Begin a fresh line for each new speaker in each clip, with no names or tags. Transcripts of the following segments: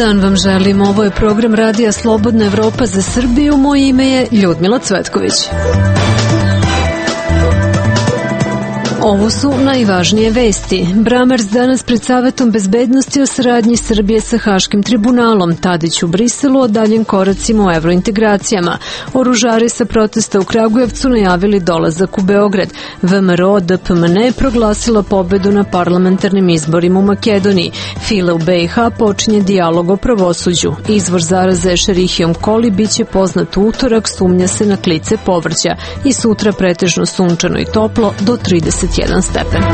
dan vam želim. Ovo je program Radija Slobodna Evropa za Srbiju. Moje ime je Ljudmila Cvetković. Ovo su najvažnije vesti. Bramers danas pred Savetom bezbednosti o saradnji Srbije sa Haškim tribunalom. Tadić u Briselu o daljim koracima u evrointegracijama. Oružari sa protesta u Kragujevcu najavili dolazak u Beograd. VMRO DPMNE proglasila pobedu na parlamentarnim izborima u Makedoniji. File u BiH počinje dijalog o pravosuđu. Izvor zaraze Escherichiom coli biće poznat u utorak, sumnja se na klice povrća. I sutra pretežno sunčano i toplo do 31 stepen.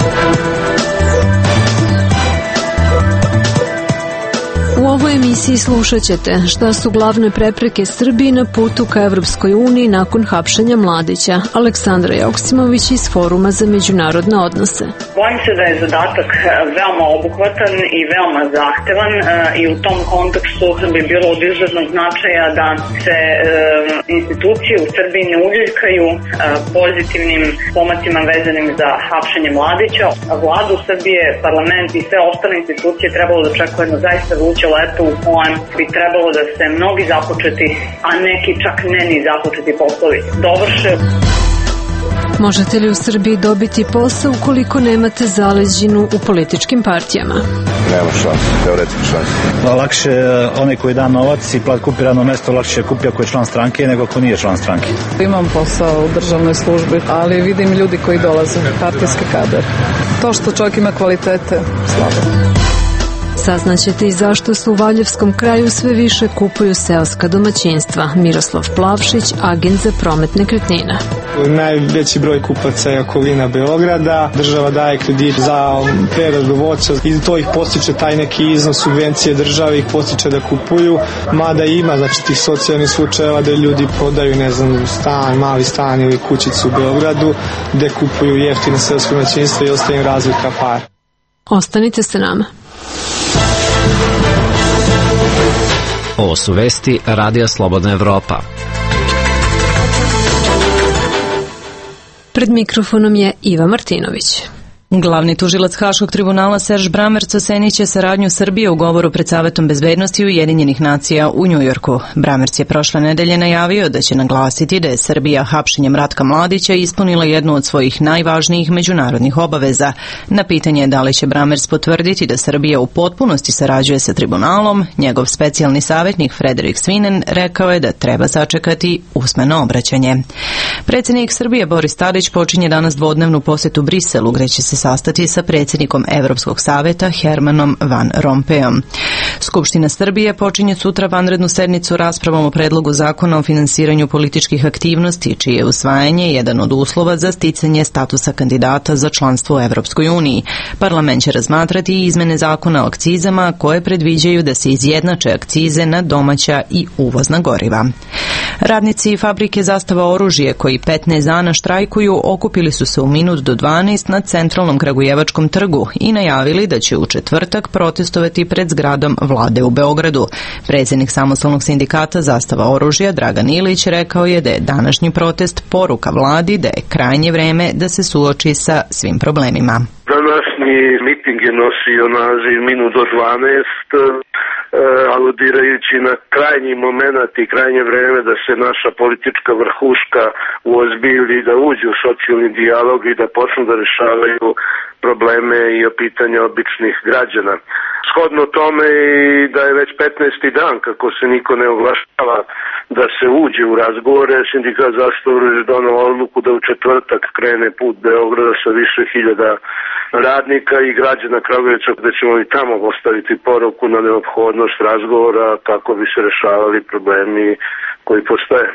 U ovoj emisiji slušat ćete šta su glavne prepreke Srbiji na putu ka Evropskoj uniji nakon hapšenja Mladića. Aleksandra Joksimović iz Foruma za međunarodne odnose.
Bojim se da je zadatak veoma obuhvatan i veoma zahtevan i u tom kontekstu bi bilo od izuzetnog značaja da se institucije u Srbiji ne uljuljkaju pozitivnim pomacima vezanim za hapšenje Mladića. Vladu Srbije, parlament i sve ostale institucije trebalo da očekuje jedno zaista vruće leto u kojem bi trebalo da se mnogi započeti, a neki čak ne ni započeti poslovi dovrše.
Možete li u Srbiji dobiti posao ukoliko nemate zaleđinu u političkim partijama?
Nema šanse, teoretski šanse.
Lakše onaj koji da novac i kupi radno mesto, lakše kupi ako je član stranke nego ako nije član stranke.
Imam posao u državnoj službi, ali vidim ljudi koji dolaze, partijski kadar. To što čovjek ima kvalitete, slabo.
Saznaćete i zašto se u Valjevskom kraju sve više kupuju seoska domaćinstva. Miroslav Plavšić, agent za promet nekretnina.
Najveći broj kupaca je okolina Beograda. Država daje kredit za preradu voća i to ih postiče taj neki iznos subvencije države, ih postiče da kupuju. Mada ima tih socijalnih slučajeva da ljudi prodaju, stan, mali stan ili kućicu u Beogradu gde kupuju jeftine seoske domaćinstva i ostaje im razlika par.
Ostanite sa nama.
Ovo su vesti Radija Slobodna Evropa.
Pred mikrofonom je Iva Martinović.
Glavni tužilac Haškog tribunala Serge Brammertz oceniće saradnju Srbije u govoru pred Savetom bezbednosti Ujedinjenih nacija u Njujorku. Brammertz je prošle nedelje najavio da će naglasiti da je Srbija hapšenjem Ratka Mladića ispunila jednu od svojih najvažnijih međunarodnih obaveza. Na pitanje da li će Brammertz potvrditi da Srbija u potpunosti sarađuje sa tribunalom, njegov specijalni savjetnik Frederik Svinen rekao je da treba sačekati usmeno obraćanje. Predsjednik Srbije Boris Tadić počinje danas dvodnevnu posjetu Briselu, gdje će se sastati sa predsjednikom Evropskog savjeta Hermanom Van Rompuyom. Skupština Srbije počinje sutra vanrednu sednicu raspravom o predlogu zakona o finansiranju političkih aktivnosti, čije je usvajanje jedan od uslova za sticanje statusa kandidata za članstvo u Evropskoj uniji. Parlament će razmatrati i izmene zakona o akcizama koje predviđaju da se izjednače akcize na domaća i uvozna goriva. Radnici fabrike Zastava oružje koji 15 dana štrajkuju okupili su se u minut do 12 na centralnom Kragujevačkom trgu i najavili da će u četvrtak protestovati pred zgradom vlade u Beogradu. Predsjednik samostalnog sindikata Zastava oružja Dragan Ilić rekao je da je današnji protest poruka vladi da je krajnje vreme da se suoči sa svim problemima.
Današnji miting je nosio naziv minut do 12, aludirajući na krajnji moment i krajnje vreme da se naša politička vrhuška uozbilji, da uđu u socijalni dijalog i da počnu da rešavaju probleme i pitanja običnih građana. Shodno tome i da je već 15. dan kako se niko ne oglašava da se uđe u razgovore, sindikat Zastava oružja doneo odluku da u četvrtak krene put Beograda sa više hiljada radnika i građana Kragujevca, gde ćemo i tamo ostaviti poruku na neophodnost razgovora kako bi se rešavali problemi koji postoje.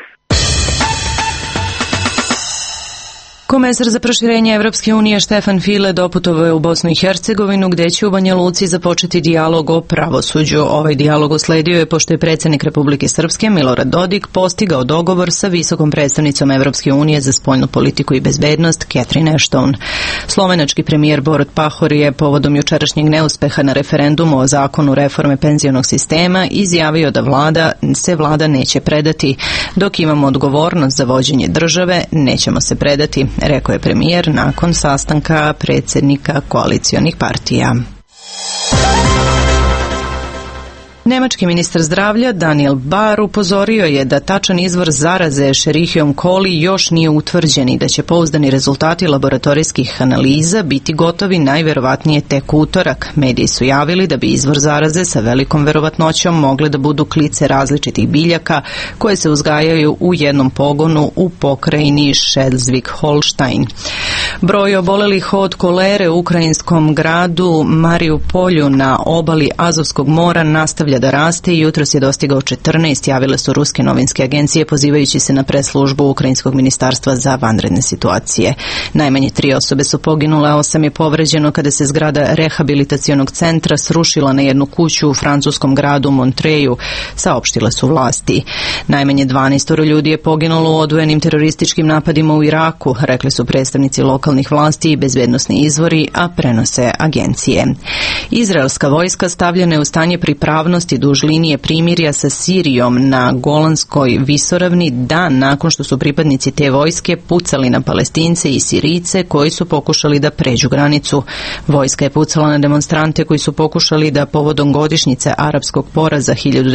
Komesar za proširenje Evropske unije Štefan File doputovao je u Bosnu i Hercegovinu, gde će u Banja Luci započeti dijalog o pravosuđu. Ovaj dijalog usledio je pošto je predsjednik Republike Srpske Milorad Dodik postigao dogovor sa visokom predstavnicom Evropske unije za spoljnu politiku i bezbednost Catherine Ashton. Slovenački premijer Borut Pahor je povodom jučerašnjeg neuspeha na referendumu o zakonu reforme penzionog sistema izjavio da vlada neće predati. Dok imamo odgovornost za vođenje države, nećemo se predati, rekao je premijer nakon sastanka predsjednika koalicionih partija. Nemački ministar zdravlja Daniel Bahr upozorio je da tačan izvor zaraze Escherichiom coli još nije utvrđen i da će pouzdani rezultati laboratorijskih analiza biti gotovi najverovatnije tek u utorak. Mediji su javili da bi izvor zaraze sa velikom verovatnoćom mogle da budu klice različitih biljaka koje se uzgajaju u jednom pogonu u pokrajini Schleswig-Holstein. Broj obolelih od kolere u ukrajinskom gradu Mariupolju na obali Azovskog mora nastavlja da raste i jutros je dostigao 14, javile su ruske novinske agencije pozivajući se na preslužbu Ukrajinskog ministarstva za vanredne situacije. Najmanje 3 osobe su poginule, a 8 je povređeno kada se zgrada rehabilitacionog centra srušila na jednu kuću u francuskom gradu Montreju, saopštile su vlasti. Najmanje 12 ljudi je poginulo u odvojenim terorističkim napadima u Iraku, rekli su predstavnici lokalnih vlasti i bezbednosni izvori, a prenose agencije. Izraelska vojska stavljena je u stanje pripravnosti duž linije primirja sa Sirijom na Golanskoj visoravni dan nakon što su pripadnici te vojske pucali na Palestince i Sirijce koji su pokušali da pređu granicu. Vojska je pucala na demonstrante koji su pokušali da povodom godišnjice arapskog poraza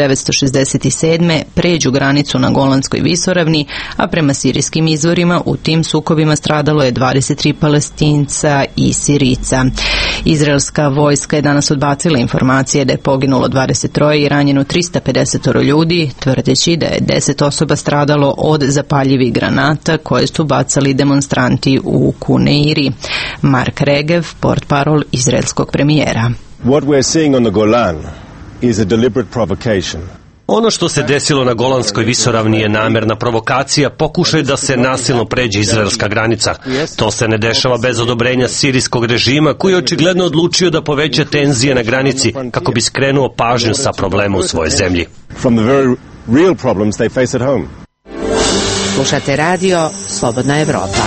1967. pređu granicu na Golanskoj visoravni, a prema sirijskim izvorima u tim sukobima stradalo je 23 Palestinca i Sirijca. Izraelska vojska je danas odbacila informacije da je poginulo 23 i ranjeno 350 ljudi, tvrdeći da je 10 osoba stradalo od zapaljivih granata koje su bacali demonstranti u Kuneiri. Mark Regev, portparol izraelskog premijera.
What we're seeing on the Golan is a deliberate provocation.
Ono što se desilo na Golanskoj visoravni je namerna provokacija, pokušaj da se nasilno pređe izraelska granica. To se ne dešava bez odobrenja sirijskog režima koji je očigledno odlučio da poveća tenzije na granici kako bi skrenuo pažnju sa problema u svojoj zemlji.
From the very real problems they face at home.
Slušate radio Slobodna Evropa.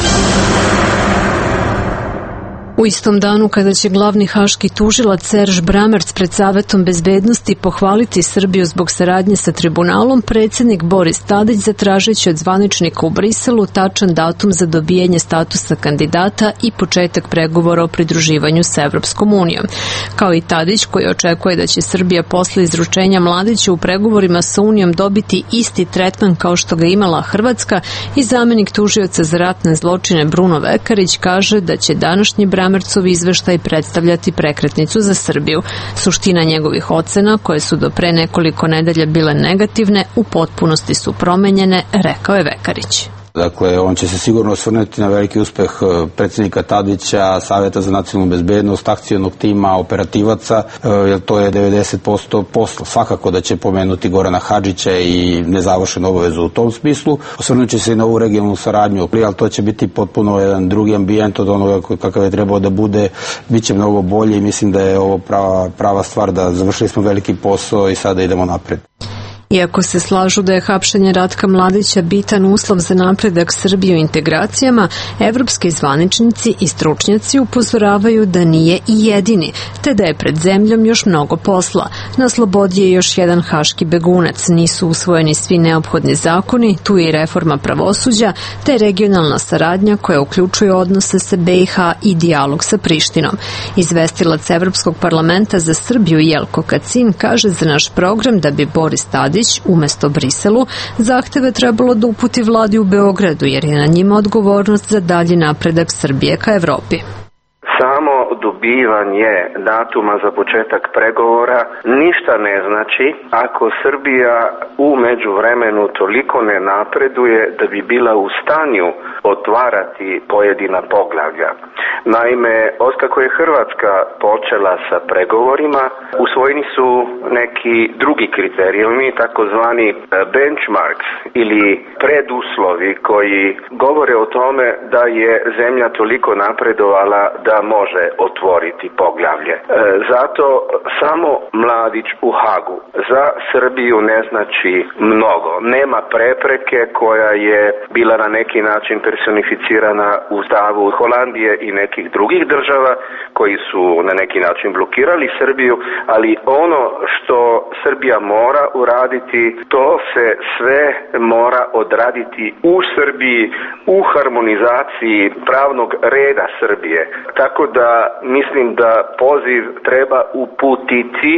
U istom danu kada će glavni haški tužilac Serž Bramerc pred Savetom bezbednosti pohvaliti Srbiju zbog saradnje sa tribunalom, predsjednik Boris Tadić zatražeći od zvaničnika u Briselu tačan datum za dobijanje statusa kandidata i početak pregovora o pridruživanju sa Evropskom unijom. Kao i Tadić koji očekuje da će Srbija posle izručenja Mladića u pregovorima sa Unijom dobiti isti tretman kao što ga imala Hrvatska, i zamenik tužioca za ratne zločine Bruno Vekarić kaže da će današnji Bramercov izveštaj predstavljati prekretnicu za Srbiju. Suština njegovih ocena, koje su do pre nekoliko nedelja bile negativne, u potpunosti su promenjene, rekao je Vekarić.
Dakle, on će se sigurno osvrnuti na veliki uspeh predsjednika Tadića, Savjeta za nacionalnu bezbednost, akcionog tima, operativaca, jer to je 90% posla. Svakako da će pomenuti Gorana Hadžića i nezavršenu obavezu u tom smislu. Osvrnut će se i na ovu regionalnu saradnju, ali to će biti potpuno jedan drugi ambijent od onoga kakav je trebao da bude. Biće mnogo bolje i mislim da je ovo prava stvar, da završili smo veliki posao i sada idemo napred.
Iako se slažu da je hapšenje Ratka Mladića bitan uslov za napredak Srbije u integracijama, evropski zvaničnici i stručnjaci upozoravaju da nije i jedini, te da je pred zemljom još mnogo posla. Na slobodi je još jedan haški begunac, nisu usvojeni svi neophodni zakoni, tu je i reforma pravosuđa, te regionalna saradnja koja uključuje odnose sa BiH i dijalog sa Prištinom. Izvestilac Evropskog parlamenta za Srbiju Jelko Kacin kaže za naš program da bi Boris Tadić umesto Briselu zahteve trebalo da uputi vladi u Beogradu, jer je na njima odgovornost za dalji napredak Srbije ka Evropi.
Samo dobivanje datuma za početak pregovora ništa ne znači ako Srbija u međuvremenu toliko ne napreduje da bi bila u stanju otvarati pojedina poglavlja. Naime, otkako je Hrvatska počela sa pregovorima, usvojeni su neki drugi kriterijumi, takozvani benchmarks ili preduslovi koji govore o tome da je zemlja toliko napredovala da može otvoriti poglavlje. Zato samo Mladić u Hagu za Srbiju ne znači mnogo. Nema prepreke koja je bila na neki način personificirana u stavu Holandije i nekih drugih država koji su na neki način blokirali Srbiju, ali ono što Srbija mora uraditi, to se sve mora odraditi u Srbiji, u harmonizaciji pravnog reda Srbije. Tako da mislim da poziv treba uputiti,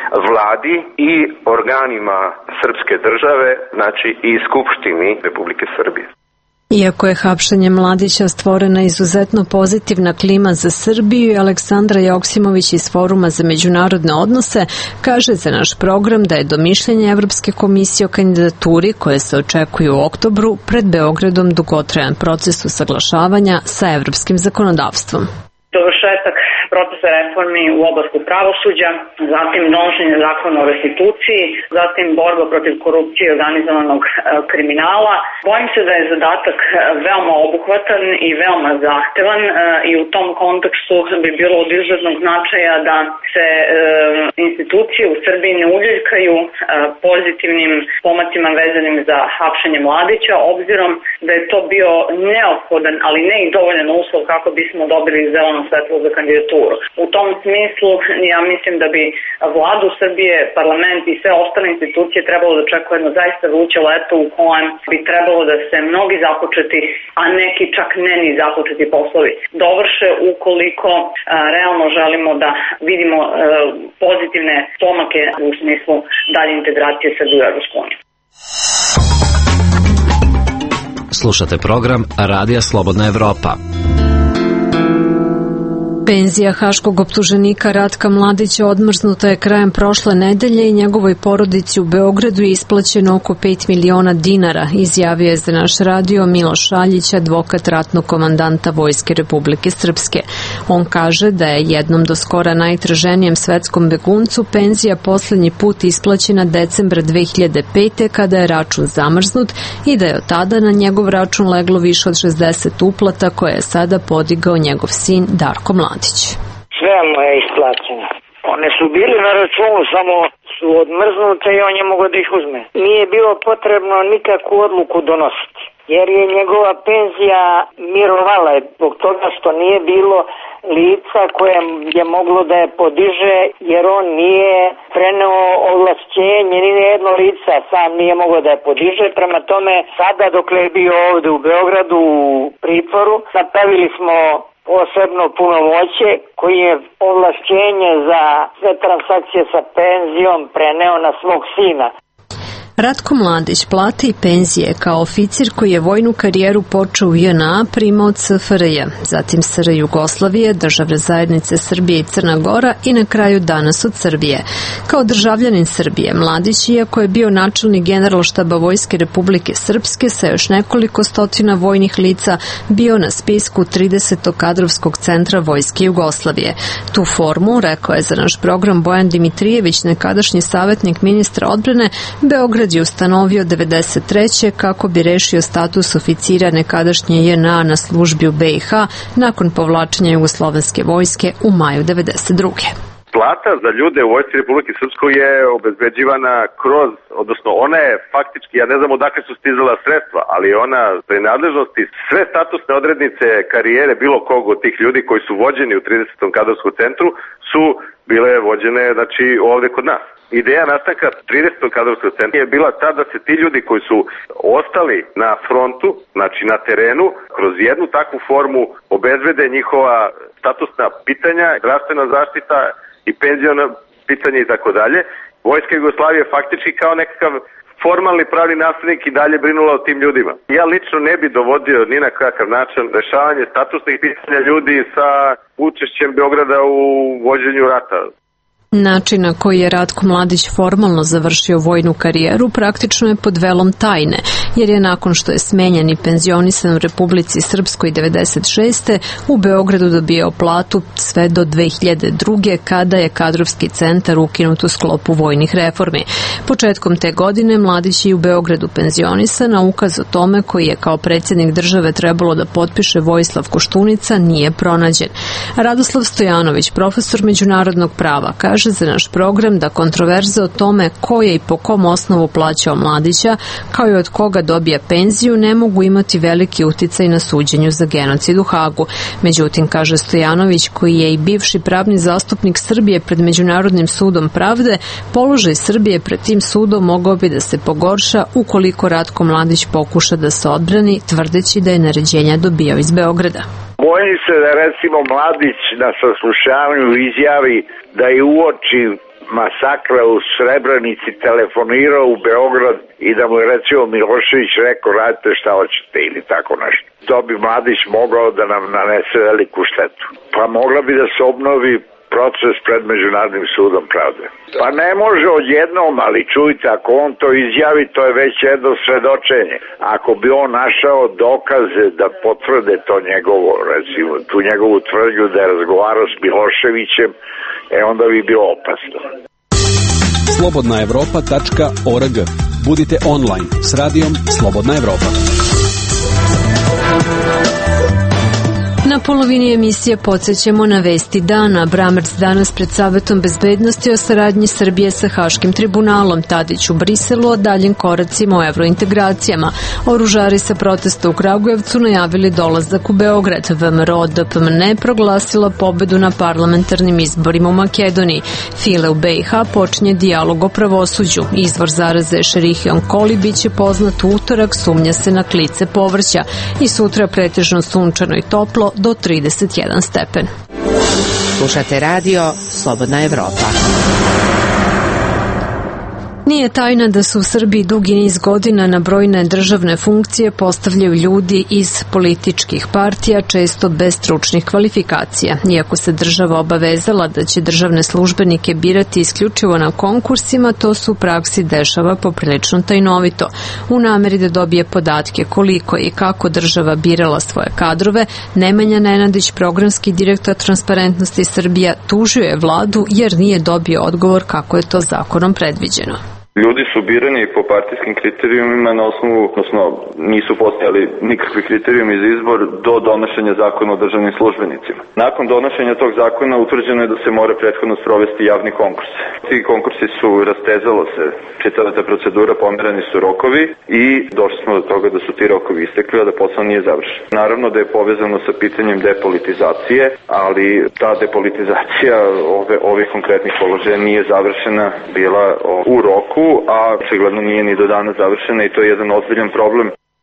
vladi i organima srpske države, znači i Skupštini Republike Srbije.
Iako je hapšenje Mladića stvorena izuzetno pozitivna klima za Srbiju, Aleksandra Joksimović iz Foruma za međunarodne odnose kaže za naš program da je do mišljenja Evropske komisije o kandidaturi koje se očekuju u oktobru pred Beogradom dugotrajan proces usaglašavanja sa evropskim zakonodavstvom.
Dovršetak procesa reformi u oblasti pravosuđa, zatim donošenje zakona o restituciji, zatim borba protiv korupcije i organizovanog kriminala. Bojim se da je zadatak veoma obuhvatan i veoma zahtevan i u tom kontekstu bi bilo od izuzetnog značaja da se institucije u Srbiji ne uljuljkaju pozitivnim pomacima vezanim za hapšenje Mladića, obzirom da je to bio neophodan, ali ne i dovoljan uslov kako bismo dobili zeleno svetlo za kandidaturu. U tom smislu ja mislim da bi vladu Srbije, parlament i sve ostale institucije trebalo da očekuje jedno zaista vruće leto u kojem bi trebalo da se mnogi započeti, a neki čak ne ni započeti poslovi dovrše ukoliko realno želimo da vidimo pozitivne pomake u smislu dalje integracije Srbije u Evropsku uniju.
Slušate program Radija Slobodna Evropa.
Penzija haškog optuženika Ratka Mladića odmrznuta je krajem prošle nedelje i njegovoj porodici u Beogradu je isplaćeno oko 5 miliona dinara, izjavio je za naš radio Miloš Šaljić, advokat ratnog komandanta Vojske Republike Srpske. On kaže da je jednom do skora najtraženijem svetskom beguncu penzija poslednji put isplaćena decembra 2005. kada je račun zamrznut i da je od tada na njegov račun leglo više od 60 uplata koje je sada podigao njegov sin Darko Mladić.
Sve mu je isplaćeno. One su bili na računu, samo su odmrznute i on je mogao da ih uzme. Nije bilo potrebno nikakvu odluku donositi, jer je njegova penzija mirovala zbog toga što nije bilo lica koje je moglo da je podiže, jer on nije preneo ovlašćenje, ni jedno lica sam nije moglo da je podiže. Prema tome, sada dokle je bio ovde u Beogradu u pritvoru, napravili smo posebno punomoćje koji je ovlašćenje za sve transakcije sa penzijom preneo na svog sina.
Ratko Mladić plate i penzije kao oficir koji je vojnu karijeru počeo u JNA primao od SFRJ, zatim SR Jugoslavije, Državne zajednice Srbije i Crna Gora i na kraju danas od Srbije. Kao državljanin Srbije, Mladić, iako je bio načelnik Generalštaba Vojske Republike Srpske sa još nekoliko stotina vojnih lica, bio na spisku 30. kadrovskog centra Vojske Jugoslavije. Tu formu, rekao je za naš program Bojan Dimitrijević, nekadašnji savjetnik ministra odbrane, Beograd je ustanovio 93. kako bi rešio status oficira nekadašnje JNA na službi u BiH nakon povlačenja Jugoslovenske vojske u maju 92.
Plata za ljude u Vojsci Republike Srpskoj je obezbeđivana kroz, odnosno ona je faktički, ja ne znam odakle su stizala sredstva, ali ona pri nadležnosti sve statusne odrednice karijere bilo kog od tih ljudi koji su vođeni u 30. kadrovskom centru su bile vođene, znači, ovde kod nas. Ideja nastanka 30. kadrovskog centra je bila ta da se ti ljudi koji su ostali na frontu, znači na terenu, kroz jednu takvu formu obezbede njihova statusna pitanja, zdravstvena zaštita i penzijona pitanja i tako dalje. Vojska Jugoslavije faktički kao nekakav formalni pravni nastavnik i dalje brinula o tim ljudima. Ja lično ne bi dovodio ni na kakav način rešavanje statusnih pitanja ljudi sa učešćem Beograda u vođenju rata.
Način na koji je Ratko Mladić formalno završio vojnu karijeru praktično je pod velom tajne, jer je nakon što je smenjen i penzionisan u Republici Srpskoj 96. u Beogradu dobijao platu sve do 2002. kada je kadrovski centar ukinut u sklopu vojnih reformi. Početkom te godine Mladić je u Beogradu penzionisan, a ukaz o tome koji je kao predsjednik države trebalo da potpiše Vojislav Koštunica nije pronađen. Radoslav Stojanović, profesor međunarodnog prava, kaže za naš program da kontroverze o tome ko je i po kom osnovu plaćao Mladića, kao i od koga dobija penziju, ne mogu imati veliki uticaj na suđenju za genocid u Hagu. Međutim, kaže Stojanović, koji je i bivši pravni zastupnik Srbije pred Međunarodnim sudom pravde, položaj Srbije pred tim sudom mogao bi da se pogorša ukoliko Ratko Mladić pokuša da se odbrani, tvrdeći da je naređenja dobijao iz Beograda.
Bojim se da recimo Mladić na saslušanju izjavi da je uoči masakra u Srebrenici telefonirao u Beograd i da mu je recimo Milošević rekao radite šta hoćete ili tako nešto. To bi Mladić mogao da nam nanese veliku štetu. Pa mogla bi da se obnovi proces pred Međunarodnim sudom pravde. Pa ne može odjednom, ali čujte, ako on to izjavi, to je već jedno svedočenje. Ako bi on našao dokaze da potvrde to njegovo, recimo, tu njegovu tvrdnju da je razgovarao s Miloševićem, onda bi bilo opasno.
slobodnaevropa.org. Budite online s radijom Slobodna Evropa.
Na polovini emisije podsjećamo na vesti dana. Bramerc danas pred Savetom bezbednosti o saradnji Srbije sa Haškim tribunalom. Tadić u Briselu o daljim koracima o evrointegracijama. Oružari sa protesta u Kragujevcu najavili dolazak u Beograd. VMRO DPMNE proglasila pobedu na parlamentarnim izborima u Makedoniji. File u BiH počinje dijalog o pravosuđu. Izvor zaraze Escherichia coli biće poznat u utorak, sumnja se na klice povrća. I sutra pretežno sunčano i toplo do 31 stepen.
Slušate radio Slobodna Evropa.
Nije tajna da su u Srbiji dugi niz godina na brojne državne funkcije postavljaju ljudi iz političkih partija, često bez stručnih kvalifikacija. Iako se država obavezala da će državne službenike birati isključivo na konkursima, to se u praksi dešava poprilično tajnovito. U nameri da dobije podatke koliko i kako država birala svoje kadrove, Nemanja Nenadić, programski direktor Transparentnosti Srbija, tužio je vladu jer nije dobio odgovor kako je to zakonom predviđeno.
Ljudi su birani po partijskim kriterijumima na osnovu, odnosno nisu postojali nikakvi kriterijumi za izbor do donošenja zakona o državnim službenicima. Nakon donošenja tog zakona utvrđeno je da se mora prethodno sprovesti javni konkurs. Ti konkursi su rastezalo se, čitava ta procedura, pomerani su rokovi i došli smo do toga da su ti rokovi istekli, a da posao nije završen. Naravno da je povezano sa pitanjem depolitizacije, ali ta depolitizacija ovih konkretnih položaja nije završena bila u roku, a očigledno nije ni do danas završena i to je jedan ozbiljan problem.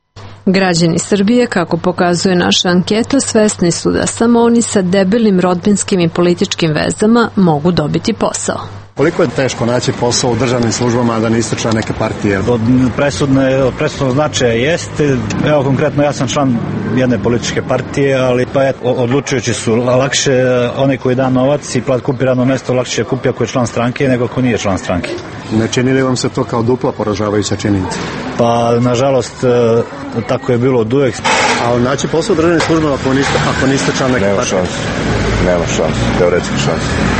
Građani Srbije, kako pokazuje naša anketa, svesni su da samo oni sa debelim rodbinskim i političkim vezama mogu dobiti posao.
Koliko je teško naći posao u državnim službama da niste član neke partije?
Od presudnog značaja jeste. Evo konkretno ja sam član jedne političke partije, ali pa odlučujući su lakše onaj koji da novac i kupi radno mesto lakše kupi ako je član stranke nego ako nije član stranke.
Ne čini li vam se to kao dupla poražavajuća činjenica?
Pa nažalost tako je bilo od uvek.
A naći posao u državnim službama ako niste član neke partije?
Nema šans, teoretski šans.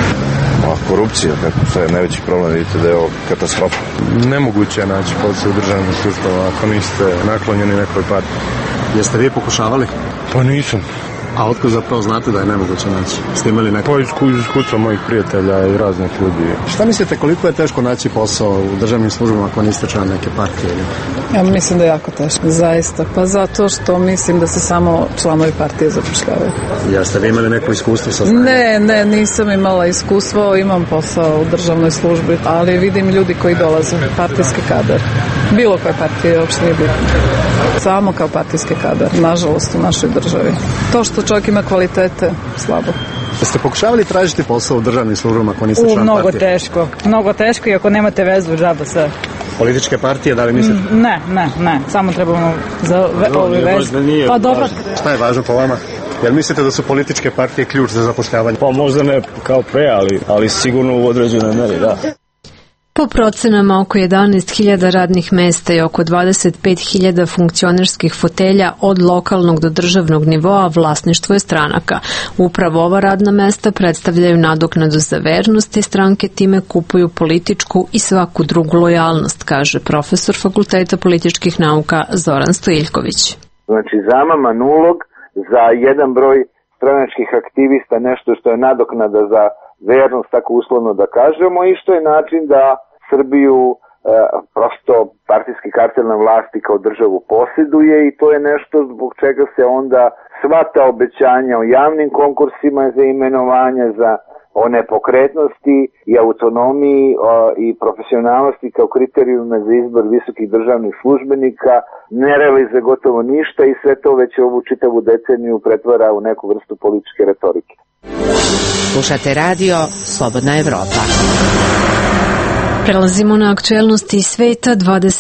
Korupcija, kako je najveći problem, vidite da je ovo katastrofa.
Nemoguće je naći posao u državnim službama ako niste naklonjeni nekoj partiji. Jeste vi pokušavali?
Pa nisam.
A otkud zapravo znate da je nemoguće naći? Ste imali neko?
Pa iskustva mojih prijatelja i raznih ljudi.
Šta mislite, koliko je teško naći posao u državnim službama ako niste član neke partije?
Ja mislim da je jako teško, zaista. Pa zato što mislim da se samo članovi partije zapošljavaju.
Jeste vi imali neko iskustvo sa znanjem?
Ne, nisam imala iskustvo, imam posao u državnoj službi, ali vidim ljudi koji dolaze, partijski kadar. Bilo koje partije, uopšte nije bitno. Samo kao partijski kadar, nažalost, u našoj državi. To što čovjek ima kvalitete, slabo.
Jeste pokušavali tražiti posao u državnim službama ako niste član partije?
Mnogo teško i ako nemate vezu, džaba sve.
Političke partije, da li mislite?
Ne, samo trebamo za ovi vezu. Pa dobro.
Šta je važno po vama? Jel mislite da su političke partije ključ za zapošljavanje?
Pa možda ne kao pre, ali sigurno u određenoj meri, da.
Po procenama oko 11.000 radnih mesta i oko 25.000 funkcionerskih fotelja od lokalnog do državnog nivoa vlasništvo je stranaka. Upravo ova radna mesta predstavljaju nadoknadu za vernost i stranke time kupuju političku i svaku drugu lojalnost, kaže profesor Fakulteta političkih nauka Zoran Stojiljković.
Znači zamaman ulog za jedan broj stranačkih aktivista, nešto što je nadoknada za vernost, tako uslovno da kažemo, i što je način da Srbiju prosto partijski kartel na vlasti kao državu posjeduje, i to je nešto zbog čega se onda sva ta obećanja o javnim konkursima za imenovanje, za o nepokretnosti i autonomiji i profesionalnosti kao kriterijume za izbor visokih državnih službenika ne realizuje gotovo ništa, i sve to već ovu čitavu deceniju pretvara u neku vrstu političke retorike.
Slušate radio Slobodna Evropa.
Prelazimo na aktuelnosti iz sveta.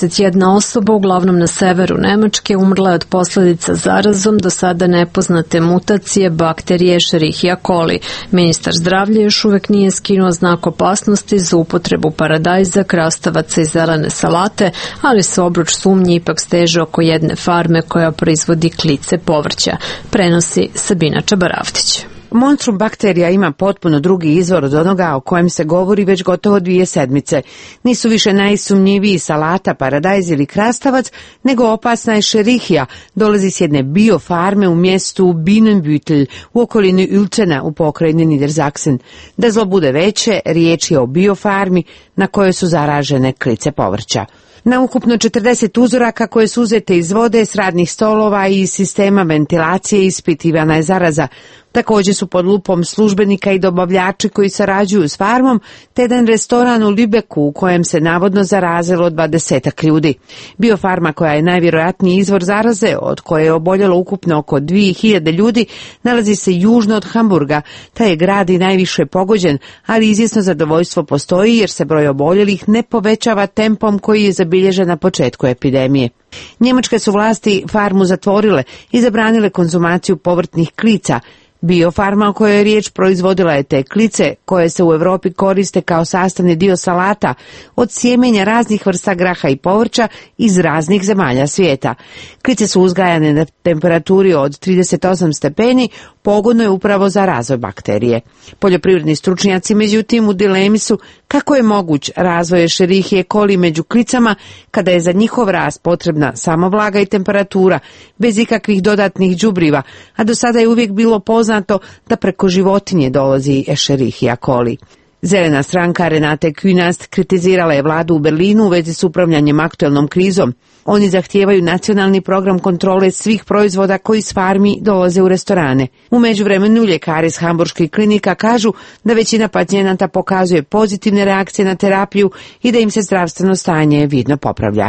21 osoba, uglavnom na severu Nemačke, umrla je od posledica zarazom do sada nepoznate mutacije bakterije Escherichia coli. Ministar zdravlja još uvek nije skinuo znak opasnosti za upotrebu paradajza, krastavaca i zelene salate, ali se obruč sumnji ipak steže oko jedne farme koja proizvodi klice povrća. Prenosi Sabina Čabaravtić.
Monstrum bakterija ima potpuno drugi izvor od onoga o kojem se govori već gotovo 2 sedmice. Nisu više najsumnjiviji salata, paradajz ili krastavac, nego opasna Escherichia dolazi s jedne biofarme u mjestu Bienenbüttel u okolini Ülcena u pokrajini Niedersachsen. Da zlo bude veće, riječ je o biofarmi na kojoj su zaražene klice povrća. Na ukupno 40 uzoraka koje su uzete iz vode, s radnih stolova i iz sistema ventilacije ispitivana je zaraza. Također su pod lupom službenika i dobavljači koji sarađuju s farmom, te jedan restoran u Lübecku u kojem se navodno zarazilo 20 ljudi. Biofarma, koja je najvjerojatniji izvor zaraze, od koje je oboljelo ukupno oko 2000 ljudi, nalazi se južno od Hamburga. Taj je grad i najviše pogođen, ali izvjesno zadovoljstvo postoji jer se broj oboljelih ne povećava tempom koji je zabilježen na početku epidemije. Njemačke su vlasti farmu zatvorile i zabranile konzumaciju povrtnih klica. Biofarma o kojoj je riječ proizvodila je te klice koje se u Europi koriste kao sastavni dio salata od sjemenja raznih vrsta graha i povrća iz raznih zemalja svijeta. Klice su uzgajane na temperaturi od 38 stepeni, pogodno je upravo za razvoj bakterije. Poljoprivredni stručnjaci međutim u dilemi su kako je moguć razvoj Escherichie coli među klicama kada je za njihov rast potrebna samo vlaga i temperatura, bez ikakvih dodatnih đubriva, a do sada je uvijek bilo poznato da preko životinje dolazi Escherichia coli. Zelena stranka Renate Künast kritizirala je vladu u Berlinu u vezi s upravljanjem aktuelnom krizom. Oni zahtijevaju nacionalni program kontrole svih proizvoda koji s farmi dolaze u restorane. U međuvremenu ljekari iz hamburških klinika kažu da većina pacijenata pokazuje pozitivne reakcije na terapiju i da im se zdravstveno stanje vidno popravlja.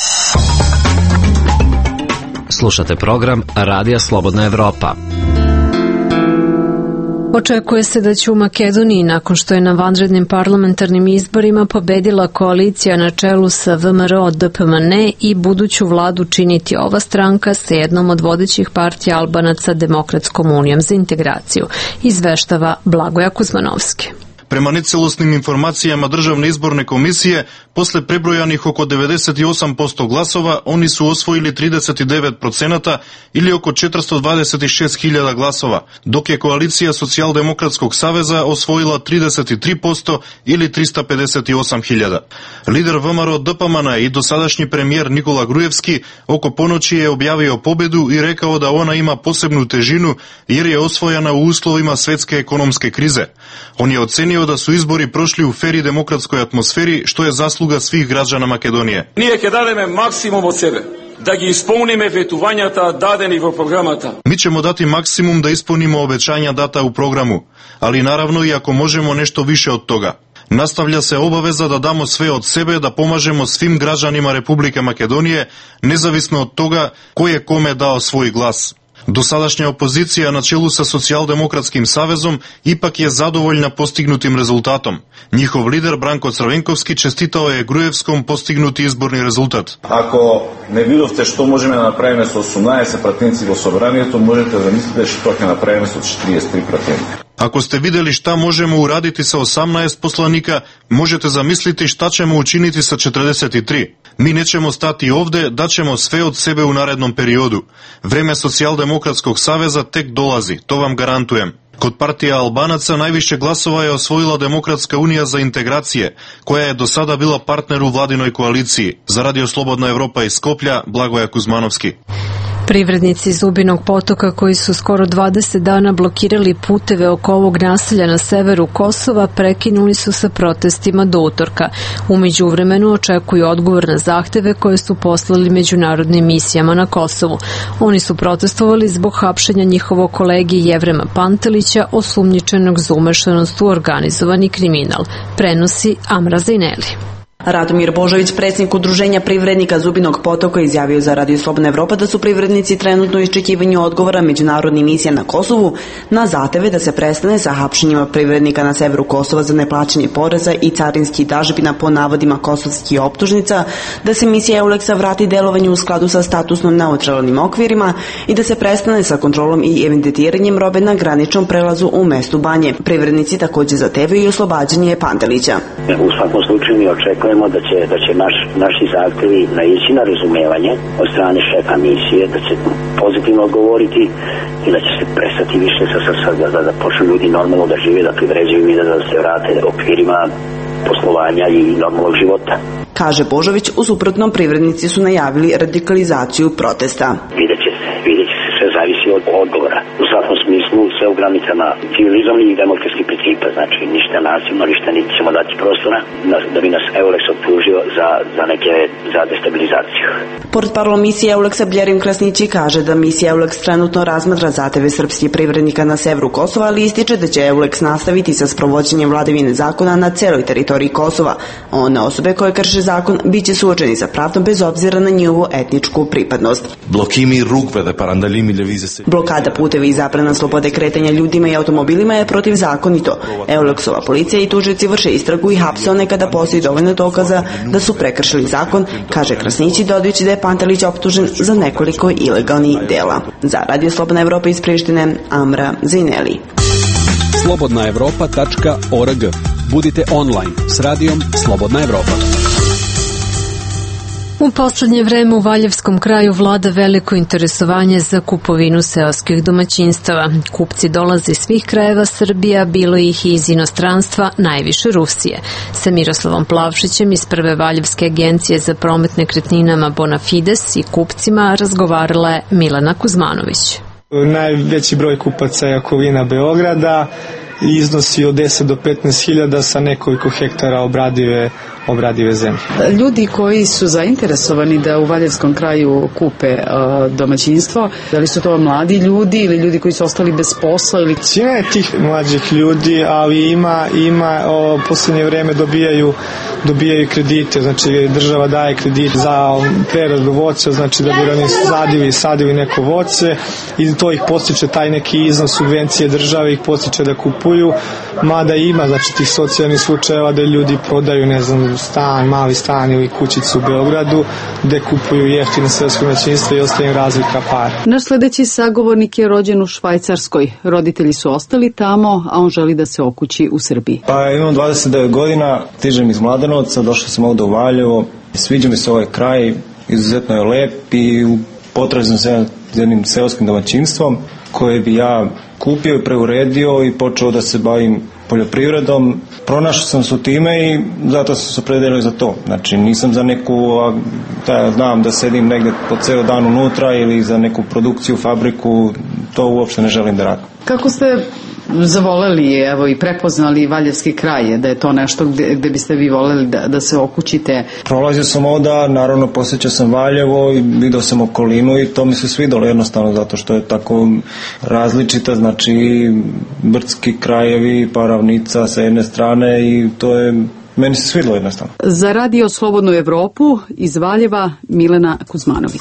Slušate program Radija Slobodna Evropa.
Očekuje se da će u Makedoniji, nakon što je na vanrednim parlamentarnim izborima pobedila koalicija na čelu sa VMRO DPMNE i buduću vladu činiti ova stranka sa jednom od vodećih partija Albanaca Demokratskom unijom za integraciju, izveštava Blagoja Kuzmanovski.
Prema necelosnim informacijama Državne izborne komisije, posle prebrojanih oko 98% glasova, oni su osvojili 39% ili oko 426.000 glasova, dok je koalicija Socijaldemokratskog saveza osvojila 33% ili 358.000. Lider VMRO DPMNE i dosadašnji premijer Nikola Grujevski oko ponoći je objavio pobedu i rekao da ona ima posebnu težinu jer je osvojena u uslovima svetske ekonomske krize. On je ocenio da su izbori prošli u fer i demokratskoj atmosferi, što je zasluga svih građana Makedonije.
Ние ќе дадеме максимум од себе да ги исполниме ветувањата дадени во програмата.
Mi ćemo dati maksimum da ispunimo obećanja data u programu, ali naravno i ako možemo nešto više od toga. Nastavlja se obaveza da damo sve od sebe, da pomažemo svim građanima Republike Makedonije, nezavisno od toga ko je kome dao svoj glas. Dosadašnja opozicija na čelu sa Socijaldemokratskim savezom ipak je zadovoljna postignutim rezultatom. Njihov lider Branko Crvenkovski čestitao je Grujevskom postignuti izborni rezultat.
Ako ne vidovte što možemo napraviti sa 18 pratnici во собранието, možete zamisliti što ќе napravimo sa 43 pratnika.
Ako ste videli šta možemo uraditi sa 18 poslanika, možete zamisliti šta ćemo učiniti sa 43. Mi nećemo stati ovde, daćemo sve od sebe u narednom periodu. Vreme Socijaldemokratskog saveza tek dolazi, to vam garantujem. Kod partija Albanaca najviše glasova je osvojila Demokratska unija za integracije, koja je do sada bila partner u vladinoj koaliciji. Za Radio Slobodna Evropa iz Skoplja, Blagoja Kuzmanovski.
Privrednici Zubinog potoka koji su skoro 20 dana blokirali puteve oko ovog naselja na severu Kosova prekinuli su sa protestima do utorka. U međuvremenu očekuju odgovor na zahteve koje su poslali međunarodnim misijama na Kosovu. Oni su protestovali zbog hapšenja njihovog kolege Jevrema Pantelića, osumnjičenog za umešanost u organizovani kriminal. Prenosi Amra Zaineli.
Radomir Božović, predsjednik Udruženja privrednika Zubinog Potoka, izjavio za Radio Slobodna Evropa da su privrednici trenutno u iščekivanju odgovora međunarodnih misija na Kosovu na zahteve da se prestane sa hapšenjima privrednika na severu Kosova za neplaćanje poreza i carinskih dažbina po navodima kosovskih optužnica, da se misija EULEX-a vrati delovanju u skladu sa statusno neutralnim okvirima i da se prestane sa kontrolom i evidentiranjem robe na graničnom prelazu u mestu Banje. Privrednici također zahtevaju i oslobađanje Pantelića.
U svakom slučaju mi očekujemo da će naši zahtevi naići na razumevanje od strane šefa misije, da će pozitivno odgovoriti i da će se prestati više da počnu ljudi normalno da žive, da privređuju i da se vrate okvirima poslovanja i normalnog života.
Kaže Božović, u suprotnom privrednici su najavili radikalizaciju protesta.
Vidjet će se, sve zavisi od odgovora. U svakom smislu sve u granicama civilizovnih i demokratskih principa, znači ništa nasilno, ništa niti ćemo dati prostora da bi nas EULEX optužio za destabilizaciju.
Portparol misije EULEX-a Bljerin Krasnići kaže da misija EULEX trenutno razmatra zahteve srpskih privrednika na severu Kosova, ali ističe da će EULEX nastaviti sa sprovođenjem vladavine zakona na celoj teritoriji Kosova. One osobe koje krše zakon biće suočeni sa pravdom bez obzira na njihovu etničku pripadnost. Blokada putevi i zabrana slobode kretanja ljudima i automobilima je protivzakonito. EULEX-ova policija i tužioci vrše istragu i hapse one kada postoji dovoljno dokaza da su prekršili zakon, kaže Krasnići, dodajući da je Pantelić optužen za nekoliko ilegalnih dela. Za Radio Slobodna Evropa iz Prištine, Amra Zineli.
slobodnaevropa.org. Budite online s radijom Slobodna Evropa.
U poslednje vreme u Valjevskom kraju vlada veliko interesovanje za kupovinu seoskih domaćinstava. Kupci dolaze iz svih krajeva Srbija, bilo ih i iz inostranstva, najviše Rusije. Sa Miroslavom Plavšićem iz Prve Valjevske agencije za promet nekretninama Bonafides i kupcima razgovarala je Milena Kuzmanović.
Najveći broj kupaca je okolina Beograda, iznosi od 10 do 15 hiljada sa nekoliko hektara obradive zemlje.
Ljudi koji su zainteresovani da u Valjevskom kraju kupe domaćinstvo, da li su to mladi ljudi ili ljudi koji su ostali bez posla?
Cijena je tih mlađih ljudi, ali ima posljednje vreme dobijaju kredite, znači država daje kredit za preradu voća, znači da bi oni sadili neko voće i to ih postiče taj neki iznos subvencije države, ih postiče da kupuju, mada ima znači tih socijalnih slučajeva da ljudi prodaju, ne znam, mali stan ili kućicu u Beogradu gde kupuju jeftine seosko domaćinstvo i ostaje im razlika para.
Naš sledeći sagovornik je rođen u Švajcarskoj. Roditelji su ostali tamo, a on želi da se okući u Srbiji.
Pa imam 29 godina, stižem iz Mladenovca, došao sam ovde u Valjevo. Sviđa mi se ovaj kraj, izuzetno je lep i potražim se jednim seoskim domaćinstvom koje bi ja kupio i preuredio i počeo da se bavim poljoprivredom. Pronašao sam se u time i zato sam se opredelio za to. Znači nisam za neku, znam da sedim negde po ceo dan unutra ili za neku produkciju, fabriku, to uopšte ne želim da radim.
Kako ste zavoleli i prepoznali Valjevski kraj, da je to nešto gde biste vi voleli da se okućite?
Prolazio sam ovda, naravno posjećao sam Valjevo i vidio sam okolinu i to mi se svidalo jednostavno zato što je tako različita, znači brdski krajevi, pa ravnica sa jedne strane i to je meni se svidilo jednostavno.
Za Radio Slobodnu Evropu iz Valjeva Milena Kuzmanović.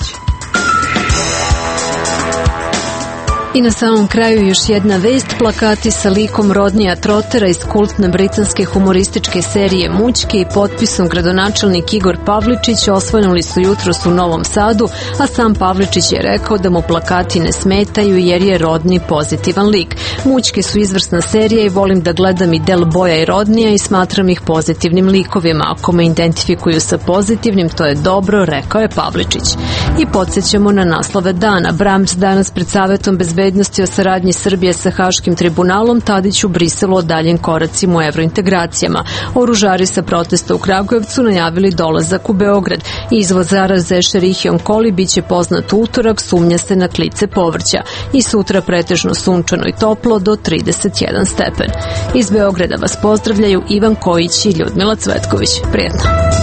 I na samom kraju još jedna vest, plakati sa likom Rodnija Trotera iz kultne britanske humorističke serije Mućke i potpisom gradonačelnik Igor Pavličić osvojili su jutros u Novom Sadu, a sam Pavličić je rekao da mu plakati ne smetaju jer je Rodni pozitivan lik. Mućke su izvrsna serija i volim da gledam i Del Boja i Rodnija i smatram ih pozitivnim likovima. Ako me identifikuju sa pozitivnim, to je dobro, rekao je Pavličić. I podsjećamo na naslove dana. Brams danas pred Savetom bezbednosti o saradnji Srbije sa Haškim tribunalom, Tadić u Briselu o daljim koracima u evrointegracijama. Oružari sa protesta u Kragujevcu najavili dolazak u Beograd. Izvoz zaraze Escherichia coli biće poznat utorak, sumnja se na klice povrća. I sutra pretežno sunčano i toplo do 31 stepen. Iz Beograda vas pozdravljaju Ivan Kojić i Ljudmila Cvetković. Prijetno.